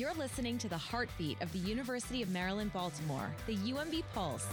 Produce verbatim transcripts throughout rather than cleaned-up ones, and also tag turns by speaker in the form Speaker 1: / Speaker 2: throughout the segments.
Speaker 1: You're listening to the heartbeat of the University of Maryland, Baltimore, the U M B Pulse.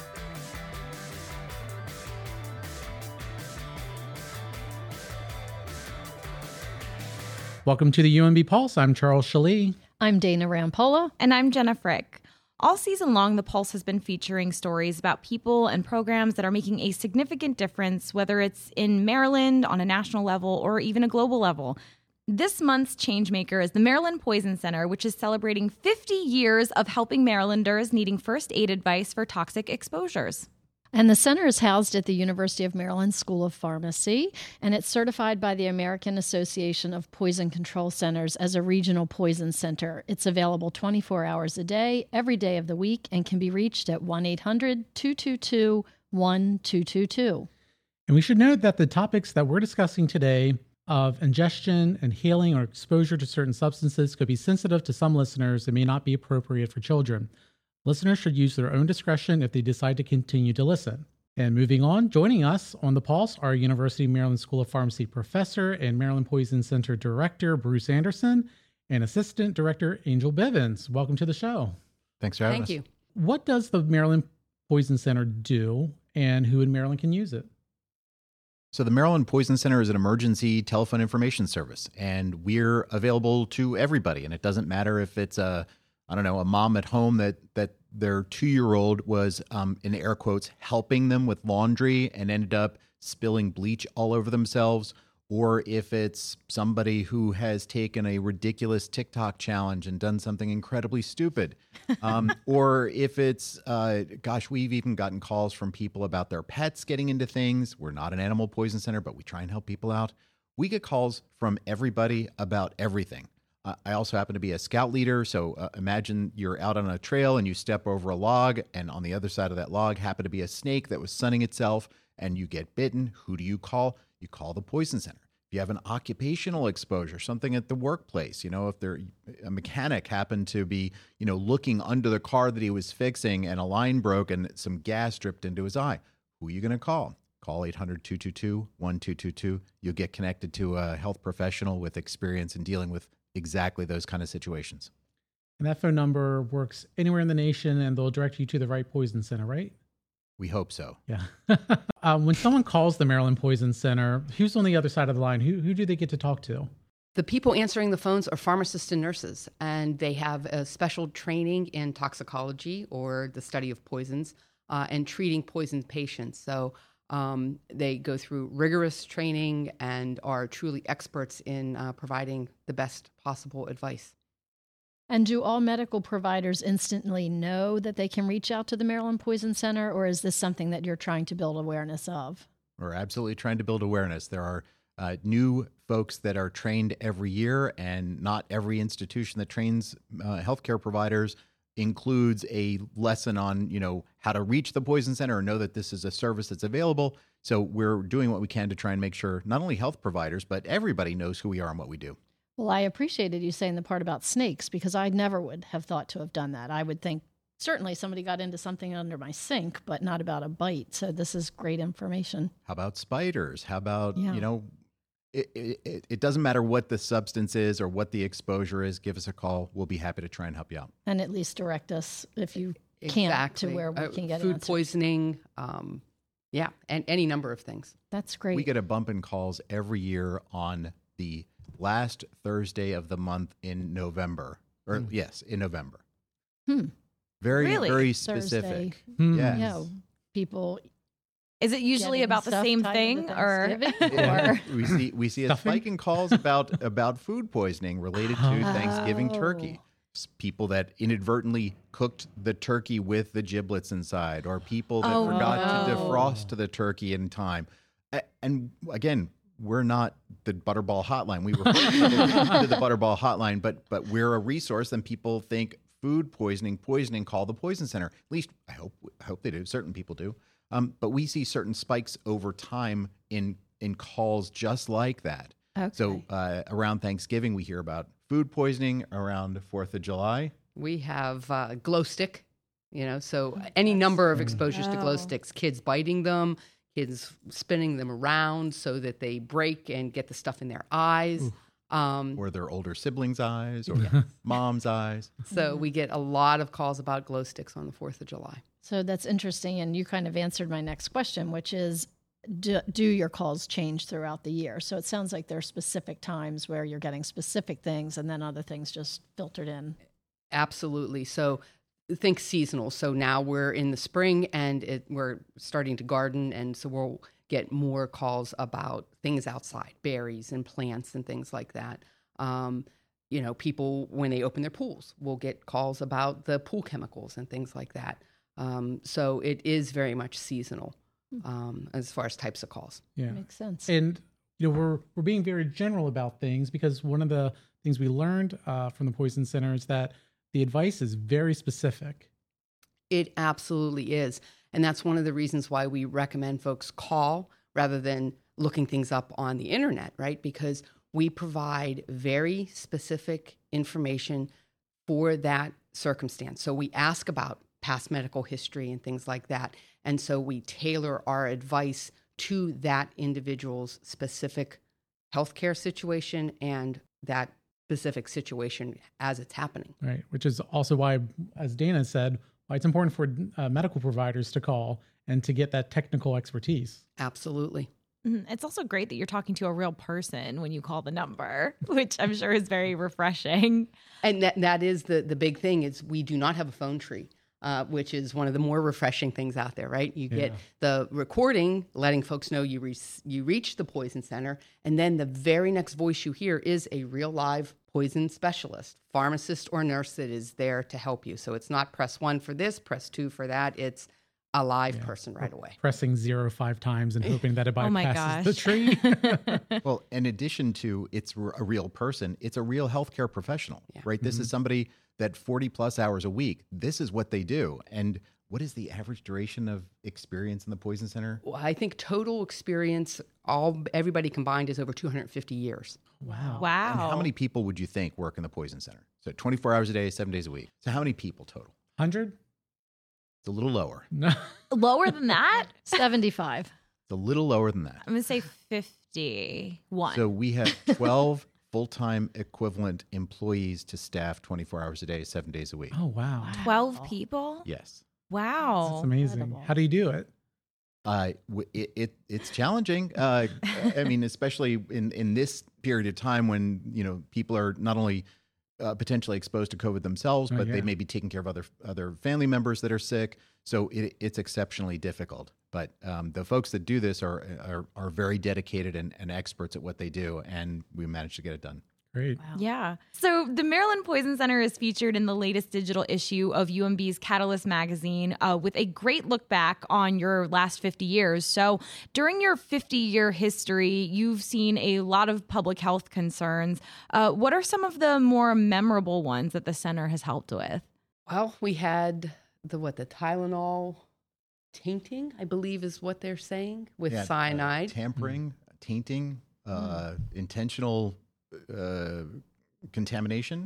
Speaker 2: Welcome to the U M B Pulse. I'm Charles Shalee.
Speaker 3: I'm Dana Rampolla.
Speaker 4: And I'm Jenna Frick. All season long, the Pulse has been featuring stories about people and programs that are making a significant difference, whether it's in Maryland, on a national level, or even a global level. This month's changemaker is the Maryland Poison Center, which is celebrating fifty years of helping Marylanders needing first aid advice for toxic exposures.
Speaker 3: And the center is housed at the University of Maryland School of Pharmacy, and it's certified by the American Association of Poison Control Centers as a regional poison center. It's available twenty-four hours a day, every day of the week, and can be reached at one eight hundred two two two one two two two.
Speaker 2: And we should note that the topics that we're discussing today of ingestion, inhaling, or exposure to certain substances could be sensitive to some listeners and may not be appropriate for children. Listeners should use their own discretion if they decide to continue to listen. And moving on, joining us on the Pulse are University of Maryland School of Pharmacy Professor and Maryland Poison Center Director Bruce Anderson and Assistant Director Angel Bivens. Welcome to the show.
Speaker 5: Thanks for having
Speaker 3: Thank
Speaker 5: us.
Speaker 3: you.
Speaker 2: What does the Maryland Poison Center do, and who in Maryland can use it?
Speaker 5: So the Maryland Poison Center is an emergency telephone information service, and we're available to everybody. And it doesn't matter if it's a I don't know, a mom at home that that their two-year-old was, um, in air quotes, helping them with laundry and ended up spilling bleach all over themselves, or if it's somebody who has taken a ridiculous TikTok challenge and done something incredibly stupid, um, or if it's, uh, gosh, we've even gotten calls from people about their pets getting into things. We're not an animal poison center, but we try and help people out. We get calls from everybody about everything. Uh, I also happen to be a scout leader, so uh, imagine you're out on a trail and you step over a log, and on the other side of that log happened to be a snake that was sunning itself, and you get bitten. Who do you call? You call the Poison Center. If you have an occupational exposure, something at the workplace, you know, if there a mechanic happened to be, you know, looking under the car that he was fixing and a line broke and some gas dripped into his eye, who are you going to call? Call eight hundred two two two one two two two. You'll get connected to a health professional with experience in dealing with exactly those kind of situations.
Speaker 2: And that phone number works anywhere in the nation, and they'll direct you to the right poison center, right?
Speaker 5: We hope so.
Speaker 2: Yeah. um, when someone calls the Maryland Poison Center, who's on the other side of the line? Who, who do they get to talk to?
Speaker 6: The people answering the phones are pharmacists and nurses, and they have a special training in toxicology or the study of poisons uh, and treating poisoned patients. So um, they go through rigorous training and are truly experts in uh, providing the best possible advice.
Speaker 3: And do all medical providers instantly know that they can reach out to the Maryland Poison Center, or is this something that you're trying to build awareness of?
Speaker 5: We're absolutely trying to build awareness. There are uh, new folks that are trained every year, and not every institution that trains uh, healthcare providers includes a lesson on, you know, how to reach the Poison Center or know that this is a service that's available. So we're doing what we can to try and make sure not only health providers, but everybody knows who we are and what we do.
Speaker 3: Well, I appreciated you saying the part about snakes, because I never would have thought to have done that. I would think certainly somebody got into something under my sink, but not about a bite. So this is great information.
Speaker 5: How about spiders? How about,
Speaker 3: Yeah.
Speaker 5: you know, it, it, it doesn't matter what the substance is or what the exposure is. Give us a call. We'll be happy to try and help you out.
Speaker 3: And at least direct us, if you can't,
Speaker 6: Exactly.
Speaker 3: to where we
Speaker 6: Uh,
Speaker 3: can get
Speaker 6: food
Speaker 3: answers.
Speaker 6: poisoning, um, yeah, and any number of things.
Speaker 3: That's great.
Speaker 5: We get a bump in calls every year on the last Thursday of the month in November. Or
Speaker 2: Mm.
Speaker 5: yes, in November.
Speaker 3: Hmm.
Speaker 5: Very,
Speaker 4: Really?
Speaker 5: very
Speaker 3: Thursday.
Speaker 5: specific.
Speaker 2: Hmm.
Speaker 5: Yes.
Speaker 3: Yeah, people
Speaker 4: Is it usually
Speaker 3: getting
Speaker 4: about the
Speaker 3: stuff
Speaker 4: same
Speaker 3: tied
Speaker 4: thing,
Speaker 3: into
Speaker 4: or
Speaker 3: Thanksgiving,
Speaker 5: Yeah.
Speaker 3: or
Speaker 5: we see we see a
Speaker 2: Stuffing?
Speaker 5: spike in calls about about food poisoning related to
Speaker 2: Oh.
Speaker 5: Thanksgiving turkey.
Speaker 3: Oh.
Speaker 5: S- People that inadvertently cooked the turkey with the giblets inside, or people that
Speaker 4: Oh,
Speaker 5: forgot to
Speaker 3: no.
Speaker 5: defrost the turkey in time. A- And again, we're not the Butterball Hotline. We refer to the, to the Butterball Hotline, but but we're a resource, and people think food poisoning, poisoning, call the Poison Center. At least I hope I hope they do. Certain people do. Um, but we see certain spikes over time in in calls just like that.
Speaker 3: Okay.
Speaker 5: So uh, around Thanksgiving, we hear about food poisoning. Around fourth of July,
Speaker 6: We have uh, glow stick, you know, so any number of exposures to glow
Speaker 3: Oh.
Speaker 6: sticks, kids biting them, kids spinning them around so that they break and get the stuff in their eyes. Um,
Speaker 5: Or their older siblings' eyes or mom's eyes.
Speaker 6: so we get a lot of calls about glow sticks on the fourth of July.
Speaker 3: So that's interesting. And you kind of answered my next question, which is, do, do your calls change throughout the year? So it sounds like there are specific times where you're getting specific things and then other things just filtered in.
Speaker 6: Absolutely. So think seasonal. So now we're in the spring and it, we're starting to garden. And so we'll get more calls about things outside, berries and plants and things like that. Um, you know, people, when they open their pools, will get calls about the pool chemicals and things like that. Um, so it is very much seasonal um, as far as types of calls.
Speaker 2: Yeah.
Speaker 3: Makes sense.
Speaker 2: And you know, we're we're being very general about things because one of the things we learned uh, from the Poison Center is that the advice is very specific.
Speaker 6: It absolutely is. And that's one of the reasons why we recommend folks call rather than looking things up on the internet, right? Because we provide very specific information for that circumstance. So we ask about past medical history and things like that. And so we tailor our advice to that individual's specific healthcare situation and that specific situation as it's happening.
Speaker 2: Right. Which is also why, as Dana said, why it's important for uh, medical providers to call and to get that technical expertise.
Speaker 6: Absolutely.
Speaker 4: Mhm. It's also great that you're talking to a real person when you call the number, which I'm sure is very refreshing.
Speaker 6: And that that is the the big thing is we do not have a phone tree, uh, which is one of the more refreshing things out there, right? You get
Speaker 2: Yeah.
Speaker 6: the recording letting folks know you re- you reached the Poison Center, and then the very next voice you hear is a real live poison specialist, pharmacist or nurse that is there to help you. So it's not press one for this, press two for that. It's a live
Speaker 2: Yeah.
Speaker 6: person right away.
Speaker 2: Pressing zero five times and hoping that it
Speaker 4: Oh my
Speaker 2: bypasses the
Speaker 4: gosh.
Speaker 2: tree.
Speaker 5: Well, in addition to it's r- a real person, it's a real healthcare professional,
Speaker 6: Yeah.
Speaker 5: right? This
Speaker 2: Mhm.
Speaker 5: is somebody that forty plus hours a week, this is what they do. And what is the average duration of experience in the Poison Center?
Speaker 6: Well, I think total experience, all everybody combined, is over two hundred fifty years.
Speaker 2: Wow.
Speaker 4: Wow.
Speaker 5: And how many people would you think work in the Poison Center? So twenty-four hours a day, seven days a week. So how many people total?
Speaker 2: one hundred?
Speaker 5: It's a little lower.
Speaker 2: No.
Speaker 4: Lower than that?
Speaker 3: seventy-five.
Speaker 5: It's a little lower than that.
Speaker 4: I'm going to say fifty-one.
Speaker 5: So we have twelve full-time equivalent employees to staff twenty-four hours a day, seven days a week.
Speaker 2: Oh, wow.
Speaker 4: twelve people?
Speaker 5: Yes.
Speaker 4: Wow.
Speaker 2: That's amazing.
Speaker 3: incredible.
Speaker 2: How do you do it?
Speaker 5: Uh, w- it, it it's challenging. Uh, I mean, especially in, in this period of time when you know people are not only uh, potentially exposed to COVID themselves,
Speaker 2: Oh,
Speaker 5: but
Speaker 2: yeah.
Speaker 5: they may be taking care of other other family members that are sick. So it, it's exceptionally difficult. But um, the folks that do this are are, are very dedicated and, and experts at what they do, and we managed to get it done.
Speaker 2: Great.
Speaker 3: Wow.
Speaker 4: Yeah. So the Maryland Poison Center is featured in the latest digital issue of U M B's Catalyst magazine uh, with a great look back on your last fifty years. So during your fifty-year history, you've seen a lot of public health concerns. Uh, what are some of the more memorable ones that the center has helped with?
Speaker 6: Well, we had the what the Tylenol tainting, I believe, is what they're saying with
Speaker 5: Yeah, uh,
Speaker 6: cyanide.
Speaker 5: tampering, tainting, uh, intentional uh, contamination.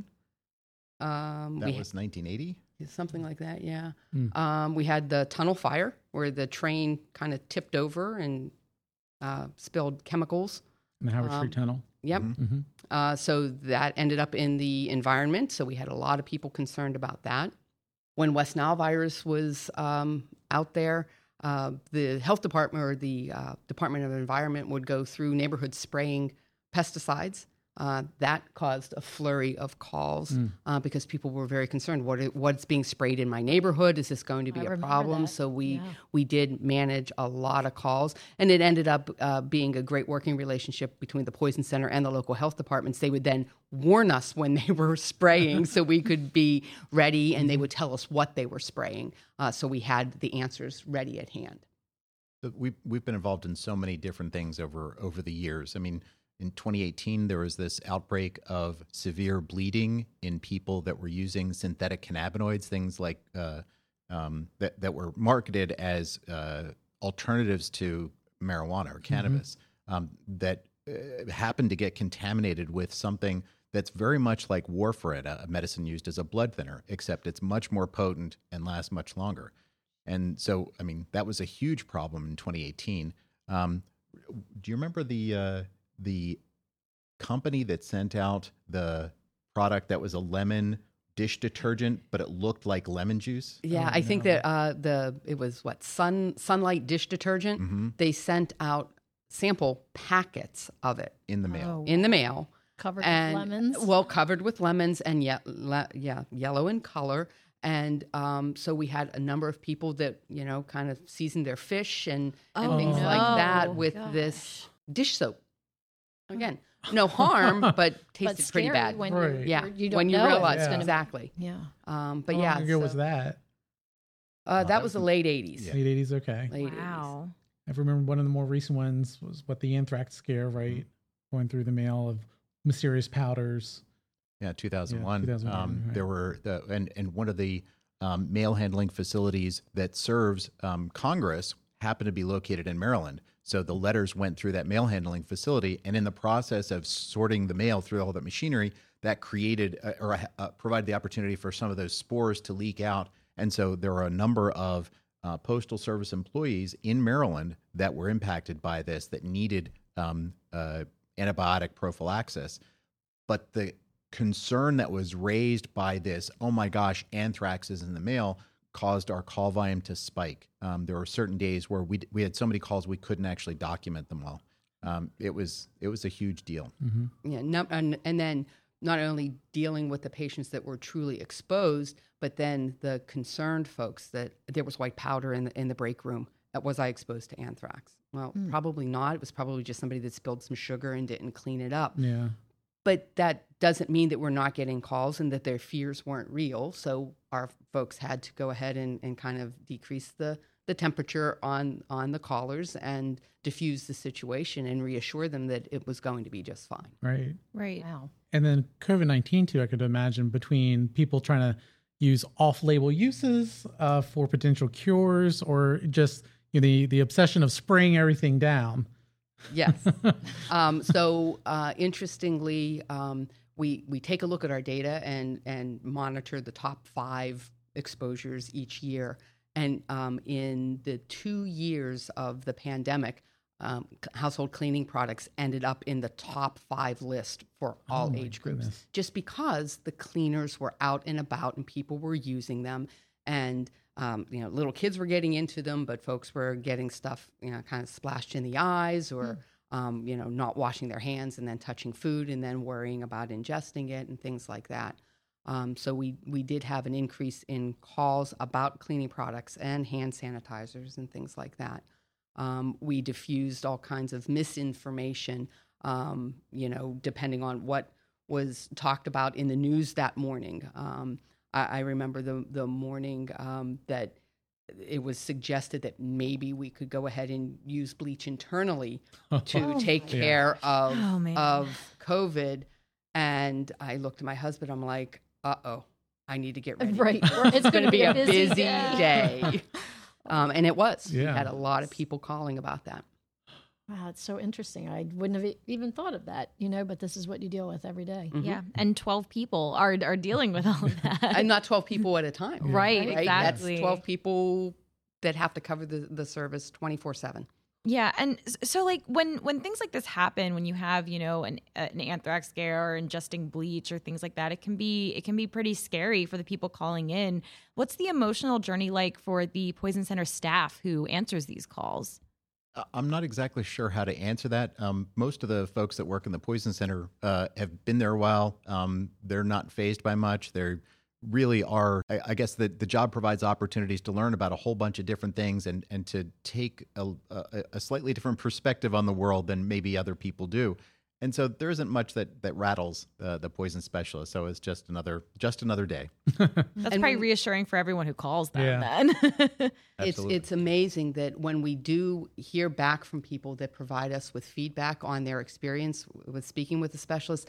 Speaker 6: um,
Speaker 5: That
Speaker 6: we
Speaker 5: was nineteen eighty.
Speaker 6: had something like that. Yeah.
Speaker 2: Mm.
Speaker 6: Um, we had the tunnel fire where the train kind of tipped over and uh, spilled chemicals.
Speaker 2: In the Howard
Speaker 6: Um,
Speaker 2: Street Tunnel.
Speaker 6: Yep.
Speaker 5: Mhm.
Speaker 2: Mm-hmm.
Speaker 6: Uh, so that ended up in the environment. So we had a lot of people concerned about that. When West Nile virus was um, out there, uh, the health department or the uh, Department of Environment would go through neighborhoods spraying pesticides. Uh, that caused a flurry of calls
Speaker 2: Mm.
Speaker 6: uh, because people were very concerned. What what's being sprayed in my neighborhood? Is this going to be
Speaker 3: I
Speaker 6: a
Speaker 3: remember
Speaker 6: problem?
Speaker 3: that.
Speaker 6: So we
Speaker 3: Yeah.
Speaker 6: we did manage a lot of calls, and it ended up uh, being a great working relationship between the Poison Center and the local health departments. They would then warn us when they were spraying, so we could be ready, and they would tell us what they were spraying, uh, so we had the answers ready at hand.
Speaker 5: So we've we've been involved in so many different things over over the years. I mean, in twenty eighteen, there was this outbreak of severe bleeding in people that were using synthetic cannabinoids, things like uh, um, that that were marketed as uh, alternatives to marijuana or cannabis, um, that uh, happened to get contaminated with something that's very much like warfarin, a a medicine used as a blood thinner, except it's much more potent and lasts much longer. And so, I mean, that was a huge problem in twenty eighteen. Um, do you remember the uh, the company that sent out the product that was a lemon dish detergent, but it looked like lemon juice?
Speaker 6: Yeah,
Speaker 2: Oh,
Speaker 6: I think
Speaker 2: no.
Speaker 6: that uh, the it was what sun sunlight dish detergent.
Speaker 5: Mm-hmm.
Speaker 6: They sent out sample packets of it
Speaker 5: In the mail.
Speaker 3: Oh,
Speaker 6: in the mail,
Speaker 3: covered
Speaker 6: and
Speaker 3: with lemons.
Speaker 6: well covered with lemons and yeah, le- yeah, yellow in color. And um, so we had a number of people that you know kind of seasoned their fish and, and
Speaker 3: Oh,
Speaker 6: things
Speaker 3: no.
Speaker 6: like that with
Speaker 3: Gosh.
Speaker 6: this dish soap. Again, no harm, but
Speaker 3: but
Speaker 6: tasted pretty
Speaker 3: scary
Speaker 6: bad.
Speaker 3: when
Speaker 2: Right.
Speaker 3: you're,
Speaker 6: yeah,
Speaker 3: you're- you don't
Speaker 6: when you
Speaker 3: know if
Speaker 6: realize
Speaker 3: it's gonna be-
Speaker 6: exactly.
Speaker 3: Yeah.
Speaker 6: Um, but
Speaker 2: How
Speaker 6: yeah,
Speaker 2: long ago was
Speaker 6: so-
Speaker 2: that?
Speaker 6: Uh,
Speaker 5: that
Speaker 6: that
Speaker 5: was
Speaker 6: was the late eighties.
Speaker 5: Yeah.
Speaker 2: Late eighties. Okay.
Speaker 6: Late
Speaker 4: Wow.
Speaker 2: I remember one of the more recent ones was what the anthrax scare, right? Going through the mail of mysterious powders.
Speaker 5: Yeah, two thousand one.
Speaker 2: Yeah, two thousand one,
Speaker 5: um,
Speaker 2: right.
Speaker 5: There were the, and and one of the um, mail handling facilities that serves um, Congress happened to be located in Maryland. So the letters went through that mail handling facility, and in the process of sorting the mail through all that machinery, that created uh, or uh, provided the opportunity for some of those spores to leak out. And so there were a number of uh, Postal Service employees in Maryland that were impacted by this that needed um, uh, antibiotic prophylaxis. But the concern that was raised by this, oh my gosh, anthrax is in the mail, caused our call volume to spike. Um, there were certain days where we we had so many calls we couldn't actually document them all. Um, it was it was a huge deal.
Speaker 2: Mm-hmm.
Speaker 6: Yeah, no, and, and then not only dealing with the patients that were truly exposed, but then the concerned folks that there was white powder in the in the break room. That was I exposed to anthrax? Well,
Speaker 3: Mm.
Speaker 6: probably not. It was probably just somebody that spilled some sugar and didn't clean it up.
Speaker 2: Yeah.
Speaker 6: But that doesn't mean that we're not getting calls and that their fears weren't real. So our folks had to go ahead and, and kind of decrease the, the temperature on, on the callers and diffuse the situation and reassure them that it was going to be just fine.
Speaker 2: Right.
Speaker 4: Right.
Speaker 3: Wow.
Speaker 2: And then COVID nineteen too, I could imagine between people trying to use off-label uses uh, for potential cures, or just you know, the the obsession of spraying everything down.
Speaker 6: Yes. um, so uh, interestingly, um, we we take a look at our data and and monitor the top five exposures each year. And um, in the two years of the pandemic, um, c- household cleaning products ended up in the top five list for all
Speaker 2: Oh my
Speaker 6: age groups,
Speaker 2: goodness.
Speaker 6: just because the cleaners were out and about and people were using them. And um, you know, little kids were getting into them, but folks were getting stuff, you know, kind of splashed in the eyes, or um, you know, not washing their hands and then touching food and then worrying about ingesting it and things like that. Um, so we we did have an increase in calls about cleaning products and hand sanitizers and things like that. Um, we diffused all kinds of misinformation, um, you know, depending on what was talked about in the news that morning. Um, I, I remember the the morning um, that it was suggested that maybe we could go ahead and use bleach internally to
Speaker 3: Oh
Speaker 6: take
Speaker 2: my
Speaker 6: care of
Speaker 4: Oh, man.
Speaker 6: of COVID. And I looked at my husband. I'm like, uh oh, I need to get ready.
Speaker 3: Right.
Speaker 6: It's going to be a busy
Speaker 3: day.
Speaker 6: day. Um, and it was. We
Speaker 2: Yeah.
Speaker 6: had a lot of people calling about that.
Speaker 3: Wow, it's so interesting. I wouldn't have e- even thought of that, you know, but this is what you deal with every day.
Speaker 6: Mhm.
Speaker 4: Yeah. And twelve people are are dealing with all of that.
Speaker 6: And not twelve people at a time.
Speaker 4: Right,
Speaker 6: Right?
Speaker 4: exactly.
Speaker 6: That's twelve people that have to cover the, the service twenty-four seven.
Speaker 4: Yeah, and s- so like when when things like this happen, when you have you know an an anthrax scare or ingesting bleach or things like that, it can be it can be pretty scary for the people calling in. What's the emotional journey like for the Poison Center staff who answers these calls?
Speaker 5: Uh, I'm not exactly sure how to answer that. Um, most of the folks that work in the Poison Center uh, have been there a while. Um, they're not fazed by much. They really are. I, I guess the, the job provides opportunities to learn about a whole bunch of different things and, and to take a, a, a slightly different perspective on the world than maybe other people do. And so there isn't much that that rattles uh, the poison specialist. So it's just another just another day.
Speaker 4: That's
Speaker 6: And
Speaker 4: probably
Speaker 6: when-
Speaker 4: reassuring for everyone who calls them.
Speaker 2: Yeah.
Speaker 4: Then
Speaker 6: It's
Speaker 5: Absolutely.
Speaker 6: it's amazing that when we do hear back from people that provide us with feedback on their experience with speaking with a specialist,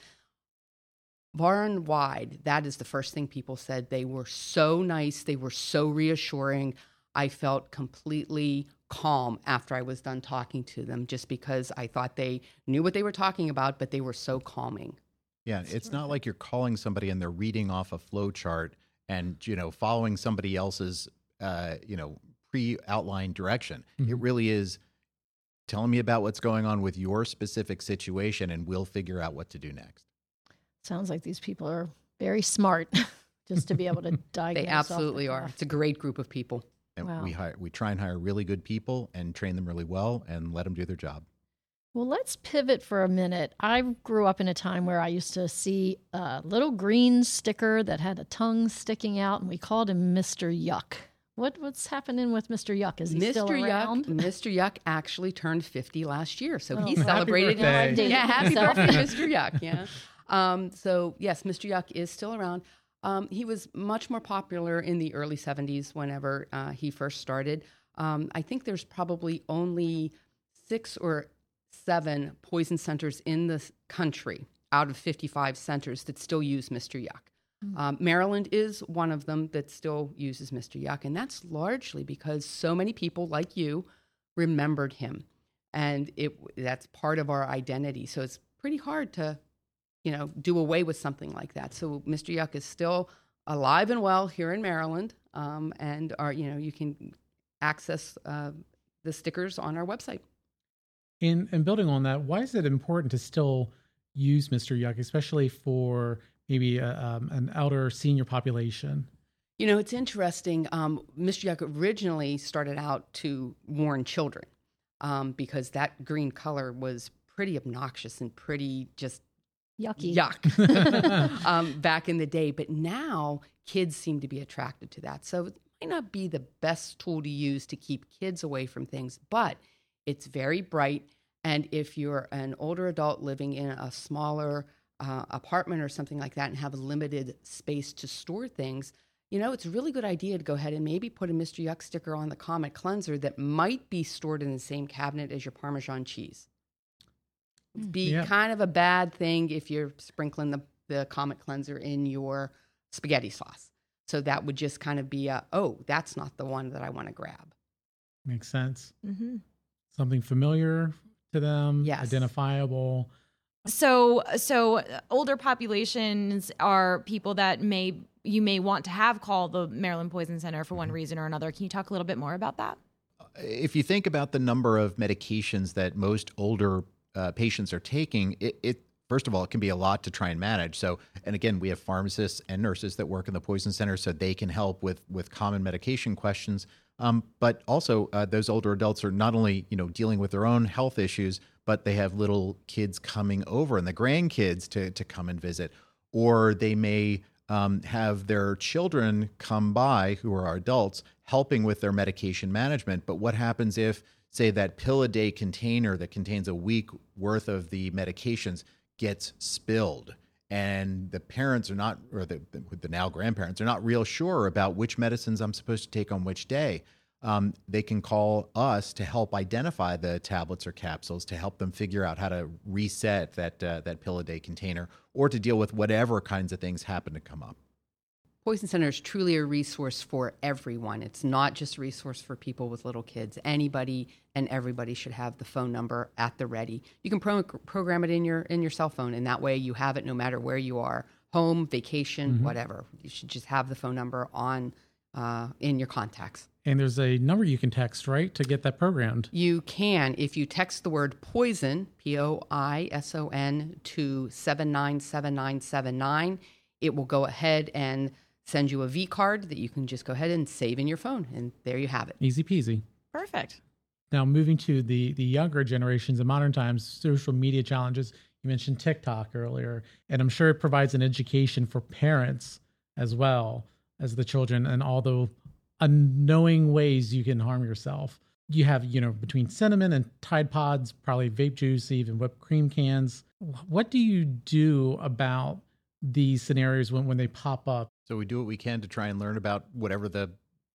Speaker 6: far and wide, that is the first thing people said. They were so nice. They were so reassuring. I felt completely calm after I was done talking to them, just because I thought they knew what they were talking about, but they were so calming.
Speaker 5: Yeah, it's not like you're calling somebody and they're reading off a flow chart and, you know, following somebody else's, uh, you know, pre-outlined direction. It really is tell me about what's going on with your specific situation, and we'll figure out what to do next.
Speaker 3: Sounds like these people are very smart just to be able to diagnose.
Speaker 6: They absolutely
Speaker 3: off the
Speaker 6: are.
Speaker 3: cuff.
Speaker 6: It's a great group of people.
Speaker 5: And
Speaker 3: Wow.
Speaker 5: we hire, we try and hire really good people and train them really well and let them do their job.
Speaker 3: Well, let's pivot for a minute. I grew up in a time where I used to see a little green sticker that had a tongue sticking out, and we called him Mister Yuck. What what's happening with Mister Yuck? Is he
Speaker 6: Mister
Speaker 3: still around?
Speaker 6: Yuck, Mister Yuck actually turned fifty last year, so
Speaker 3: Oh.
Speaker 6: he
Speaker 3: Happy
Speaker 6: celebrated.
Speaker 2: birthday.
Speaker 3: Dated
Speaker 6: Yeah, happy
Speaker 3: myself.
Speaker 6: birthday, Mister Yuck. Yeah. Um, so yes, Mister Yuck is still around. Um, he was much more popular in the early seventies whenever uh, he first started. Um, I think there's probably only six or seven poison centers in the country out of fifty-five centers that still use Mister Yuck. Um, Maryland is one of them that still uses Mister Yuck, and that's largely because so many people like you remembered him, and it that's part of our identity. So it's pretty hard to, you know, do away with something like that. So Mister Yuck is still alive and well here in Maryland, um, and are you know you can access uh, the stickers on our website.
Speaker 2: In and building on that, why is it important to still use Mister Yuck, especially for maybe a, um, an elder senior population?
Speaker 6: You know, it's interesting. Um, Mister Yuck originally started out to warn children um, because that green color was pretty obnoxious and pretty just
Speaker 3: Yucky.
Speaker 6: yuck um, back in the day. But now kids seem to be attracted to that. So it might not be the best tool to use to keep kids away from things, but it's very bright. And if you're an older adult living in a smaller uh, apartment or something like that and have a limited space to store things, you know, it's a really good idea to go ahead and maybe put a Mister Yuck sticker on the Comet cleanser that might be stored in the same cabinet as your Parmesan cheese. It'd be
Speaker 2: Yeah.
Speaker 6: kind of a bad thing if you're sprinkling the, the Comet cleanser in your spaghetti sauce. So that would just kind of be a, oh, that's not the one that I want to grab.
Speaker 2: Makes sense.
Speaker 4: Mm-hmm.
Speaker 2: Something familiar to them,
Speaker 6: Yes.
Speaker 2: identifiable.
Speaker 4: So, so older populations are people that may you may want to have call the Maryland Poison Center for one reason or another. Can you talk a little bit more about that?
Speaker 5: If you think about the number of medications that most older uh, patients are taking, it, it first of all, it can be a lot to try and manage. So, and again, we have pharmacists and nurses that work in the Poison Center, so they can help with with common medication questions. Um, but also, uh, those older adults are not only you know dealing with their own health issues, but they have little kids coming over and the grandkids to to come and visit, or they may um, have their children come by who are adults helping with their medication management. But what happens if, say, that pill a day container that contains a week worth of the medications gets spilled, and the parents are not, or the, the now grandparents are not real sure about which medicines I'm supposed to take on which day? Um, they can call us to help identify the tablets or capsules to help them figure out how to reset that uh, that pill a day container, or to deal with whatever kinds of things happen to come up.
Speaker 6: Poison Center is truly a resource for everyone. It's not just a resource for people with little kids. Anybody and everybody should have the phone number at the ready. You can pro- program it in your in your cell phone, and that way you have it no matter where you are, home, vacation,
Speaker 2: Mm-hmm.
Speaker 6: whatever. You should just have the phone number on uh, in your contacts.
Speaker 2: And there's a number you can text, right, to get that programmed.
Speaker 6: You can, if you text the word poison, P O I S O N, to seven nine seven nine seven nine, it will go ahead and send you a V card that you can just go ahead and save in your phone. And there you have it.
Speaker 2: Easy peasy.
Speaker 4: Perfect.
Speaker 2: Now, moving to the the younger generations in modern times, social media challenges. You mentioned TikTok earlier, and I'm sure it provides an education for parents as well as the children and all the unknowing ways you can harm yourself. You have, you know, between cinnamon and Tide Pods, probably vape juice, even whipped cream cans. What do you do about these scenarios when, when they pop up?
Speaker 5: So we do what we can to try and learn about whatever the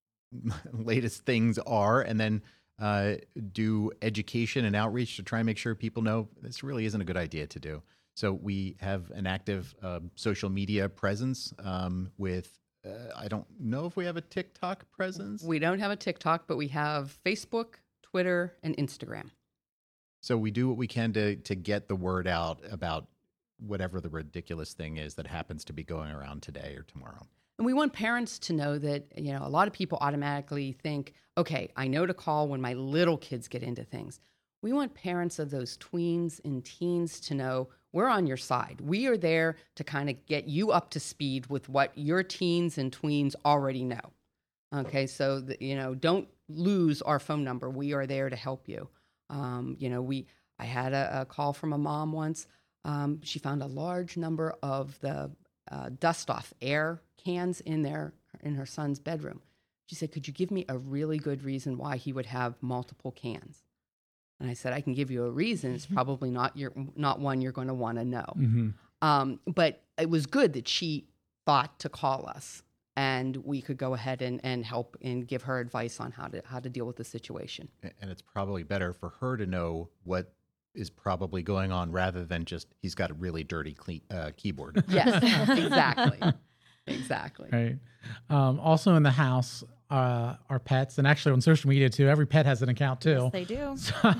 Speaker 5: latest things are, and then uh, do education and outreach to try and make sure people know this really isn't a good idea to do. So we have an active uh, social media presence um, with, uh, I don't know if we have a TikTok presence.
Speaker 6: We don't have a TikTok, but we have Facebook, Twitter, and Instagram.
Speaker 5: So we do what we can to to get the word out about whatever the ridiculous thing is that happens to be going around today or tomorrow.
Speaker 6: And we want parents to know that, you know, a lot of people automatically think, okay, I know to call when my little kids get into things. We want parents of those tweens and teens to know we're on your side. We are there to kind of get you up to speed with what your teens and tweens already know. Okay, so the, you know, don't lose our phone number. We are there to help you. Um, you know, we I had a, a call from a mom once. Um, she found a large number of the uh, dust off air cans in their in her son's bedroom. She said, "Could you give me a really good reason why he would have multiple cans?" And I said, "I can give you a reason. It's probably not your not one you're going to want to know."
Speaker 2: Mm-hmm.
Speaker 6: Um, but it was good that she thought to call us, and we could go ahead and, and help and give her advice on how to how to deal with the situation.
Speaker 5: And it's probably better for her to know what is probably going on rather than just he's got a really dirty clean, uh, keyboard.
Speaker 6: Yes, exactly, exactly.
Speaker 2: Right. Um, also in the house uh, are pets, and actually on social media too. Every pet has an account too.
Speaker 4: Yes, they do.
Speaker 2: So,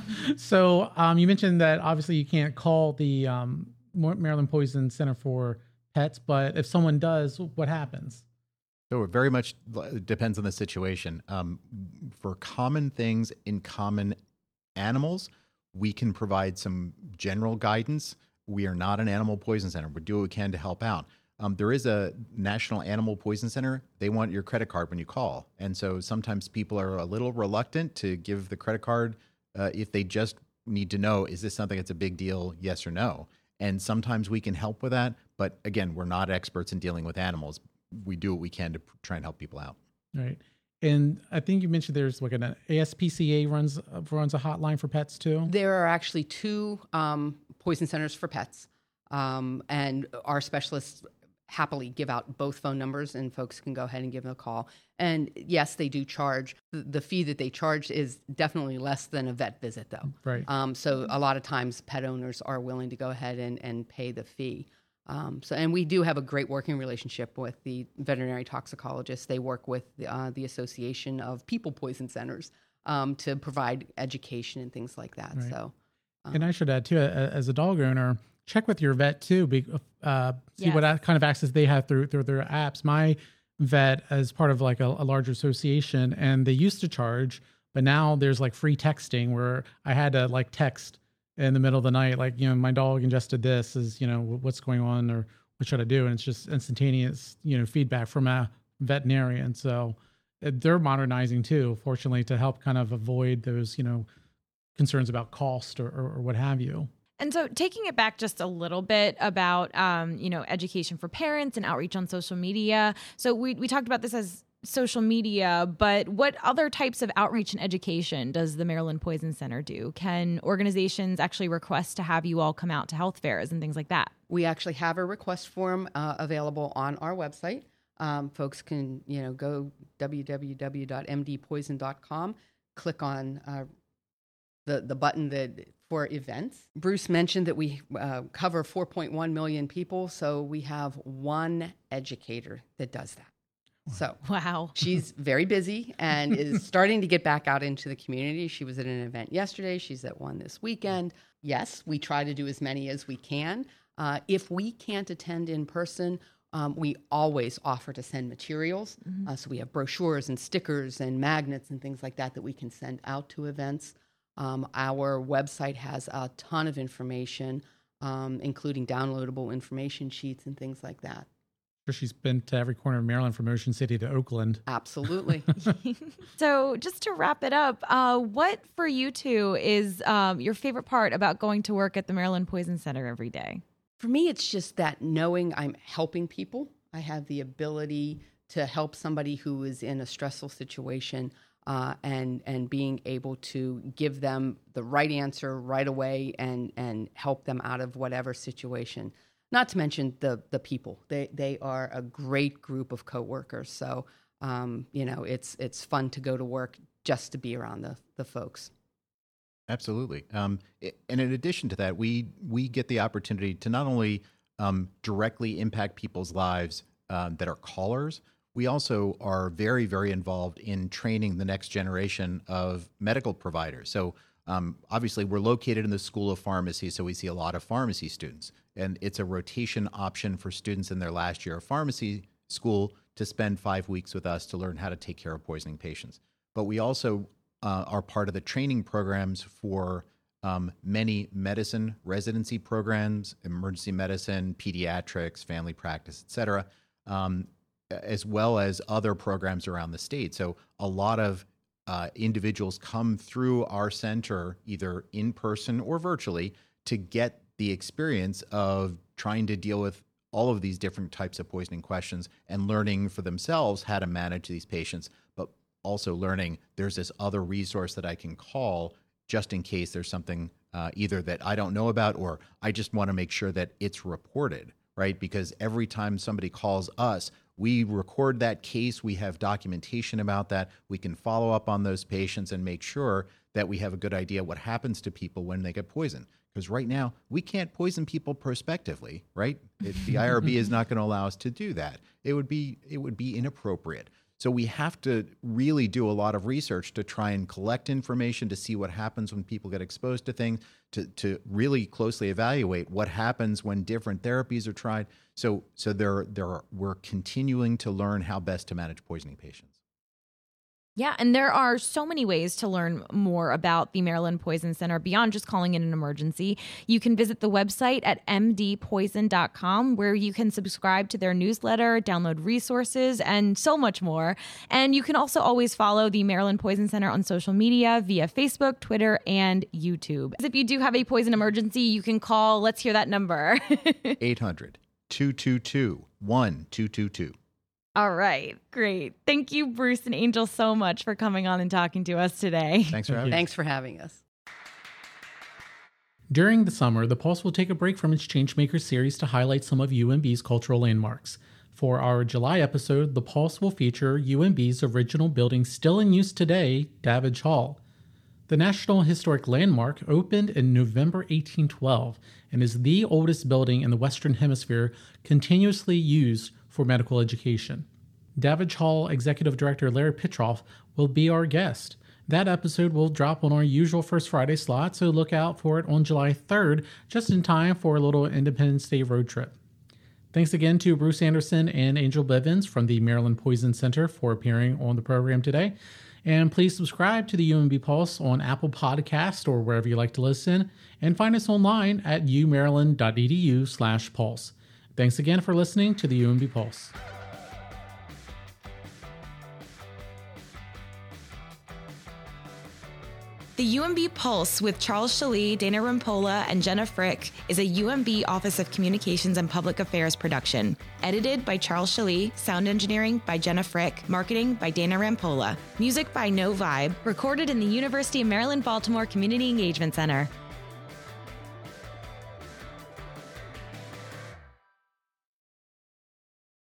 Speaker 2: so um, you mentioned that obviously you can't call the um, Maryland Poison Center for Pets, but if someone does, what happens?
Speaker 5: So it very much depends on the situation. Um, for common things in common animals, we can provide some general guidance. We are not an animal poison center. We do what we can to help out. Um, there is a National Animal Poison Center. They want your credit card when you call. And so sometimes people are a little reluctant to give the credit card uh, if they just need to know, is this something that's a big deal, yes or no? And sometimes we can help with that. But again, we're not experts in dealing with animals. We do what we can to try and help people out.
Speaker 2: Right. And I think you mentioned there's like an A S P C A runs runs a hotline for pets too.
Speaker 6: There are actually two um, poison centers for pets, um, and our specialists happily give out both phone numbers, and folks can go ahead and give them a call. And yes, they do charge. The, the fee that they charge is definitely less than a vet visit, though.
Speaker 2: Right.
Speaker 6: Um, so a lot of times, pet owners are willing to go ahead and, and pay the fee. Um, so, and we do have a great working relationship with the veterinary toxicologists. They work with uh, the Association of People Poison Centers um, to provide education and things like that.
Speaker 2: Right.
Speaker 6: So, um,
Speaker 2: and I should add too, as a dog owner, check with your vet too. Be, uh, see
Speaker 4: Yes.
Speaker 2: what kind of access they have through through their apps. My vet is part of like a, a larger association, and they used to charge, but now there's like free texting where I had to like text in the middle of the night, like, you know, my dog ingested this, is, you know, what's going on or what should I do? And it's just instantaneous, you know, feedback from a veterinarian. So they're modernizing too, fortunately, to help kind of avoid those, you know, concerns about cost or, or, or what have you.
Speaker 4: And so taking it back just a little bit about, um, you know, education for parents and outreach on social media. So we, we talked about this as social media, but what other types of outreach and education does the Maryland Poison Center do? Can organizations actually request to have you all come out to health fairs and things like that?
Speaker 6: we actually have a request form uh, available on our website. Um, folks can, you know, go w w w dot m d poison dot com, click on uh, the the button that for events. Bruce mentioned that we uh, cover four point one million people, so we have one educator that does that. So
Speaker 4: Wow.
Speaker 6: she's very busy and is starting to get back out into the community. She was at an event yesterday. She's at one this weekend. Yes, we try to do as many as we can. Uh, if we can't attend in person, um, we always offer to send materials.
Speaker 4: Mm-hmm.
Speaker 6: Uh, so we have brochures and stickers and magnets and things like that that we can send out to events. Um, our website has a ton of information, um, including downloadable information sheets and things like that.
Speaker 2: She's been to every corner of Maryland, from Ocean City to Oakland.
Speaker 6: Absolutely.
Speaker 4: So just to wrap it up, uh, what for you two is um, your favorite part about going to work at the Maryland Poison Center every day?
Speaker 6: For me, it's just that knowing I'm helping people. I have the ability to help somebody who is in a stressful situation, uh, and and being able to give them the right answer right away and and help them out of whatever situation. Not to mention the the people. They they are a great group of coworkers. So um, you know, it's it's fun to go to work just to be around the the folks.
Speaker 5: Absolutely. Um, i- and in addition to that, we we get the opportunity to not only um, directly impact people's lives um, that are callers, we also are very, very involved in training the next generation of medical providers. So um, obviously, we're located in the School of Pharmacy, so we see a lot of pharmacy students. And it's a rotation option for students in their last year of pharmacy school to spend five weeks with us to learn how to take care of poisoning patients. But we also uh, are part of the training programs for um, many medicine residency programs, emergency medicine, pediatrics, family practice, et cetera, um, as well as other programs around the state. So a lot of uh, individuals come through our center, either in person or virtually, to get the experience of trying to deal with all of these different types of poisoning questions and learning for themselves how to manage these patients, but also learning there's this other resource that I can call just in case there's something uh, either that I don't know about, or I just want to make sure that it's reported, right? Because every time somebody calls us, we record that case, we have documentation about that, we can follow up on those patients and make sure that we have a good idea what happens to people when they get poisoned. Because right now, we can't poison people prospectively, right? If the I R B is not going to allow us to do that. It would be it would be inappropriate. So we have to really do a lot of research to try and collect information to see what happens when people get exposed to things, to, to really closely evaluate what happens when different therapies are tried. So so there there are, we're continuing to learn how best to manage poisoning patients.
Speaker 4: Yeah, and there are so many ways to learn more about the Maryland Poison Center beyond just calling in an emergency. You can visit the website at m d poison dot com, where you can subscribe to their newsletter, download resources, and so much more. And you can also always follow the Maryland Poison Center on social media via Facebook, Twitter, and YouTube. If you do have a poison emergency, you can call, let's hear that number.
Speaker 5: eight hundred, two two two, one two two two.
Speaker 4: All right, great. Thank you, Bruce and Angel, so much for coming on and talking to us today.
Speaker 5: Thanks for having us.
Speaker 6: Thanks for having us.
Speaker 2: During the summer, the Pulse will take a break from its Changemaker series to highlight some of U M B's cultural landmarks. For our July episode, the Pulse will feature U M B's original building still in use today, Davidge Hall. The National Historic Landmark opened in November eighteen twelve and is the oldest building in the Western Hemisphere continuously used for medical education. Davidge Hall Executive Director Larry Pitroff will be our guest. That episode will drop on our usual First Friday slot, so look out for it on July third, just in time for a little Independence Day road trip. Thanks again to Bruce Anderson and Angel Bivens from the Maryland Poison Center for appearing on the program today. And please subscribe to the U M B Pulse on Apple Podcast or wherever you like to listen, and find us online at u maryland dot e d u slash pulse. Thanks again for listening to the U M B Pulse.
Speaker 4: The U M B Pulse with Charles Shalee, Dana Rampolla, and Jenna Frick is a U M B Office of Communications and Public Affairs production. Edited by Charles Shalee, sound engineering by Jenna Frick, marketing by Dana Rampolla. Music by No Vibe, recorded in the University of Maryland, Baltimore Community Engagement Center.